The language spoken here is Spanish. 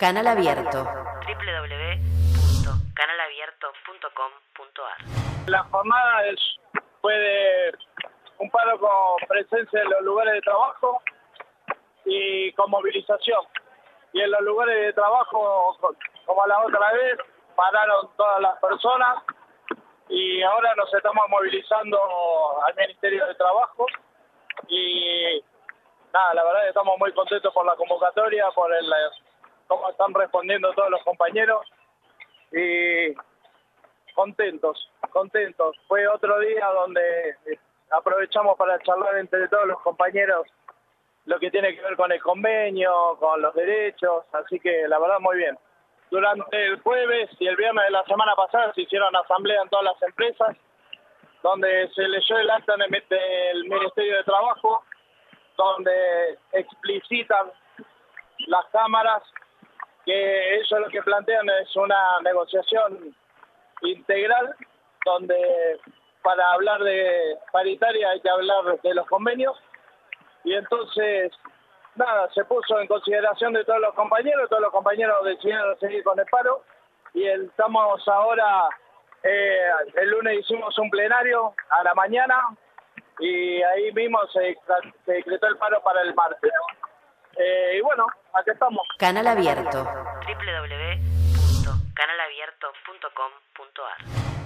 Canal Abierto. www.canalabierto.com.ar. La jornada fue de un paro con presencia en los lugares de trabajo y con movilización. Y en los lugares de trabajo, como la otra vez, pararon todas las personas y ahora nos estamos movilizando al Ministerio de Trabajo y nada, la verdad que estamos muy contentos por la convocatoria, por cómo están respondiendo todos los compañeros y contentos. Fue otro día donde aprovechamos para charlar entre todos los compañeros lo que tiene que ver con el convenio, con los derechos, así que la verdad muy bien. Durante el jueves y el viernes de la semana pasada se hicieron asamblea en todas las empresas, donde se leyó el acta del Ministerio de Trabajo, donde explicitan las cámaras que ellos lo que plantean es una negociación integral, donde para hablar de paritaria hay que hablar de los convenios, y entonces nada, se puso en consideración de todos los compañeros decidieron seguir con el paro, y estamos ahora, el lunes hicimos un plenario a la mañana, y ahí mismo se decretó el paro para el martes. Y bueno, aquí estamos. Canal Abierto. www.canalabierto.com.ar.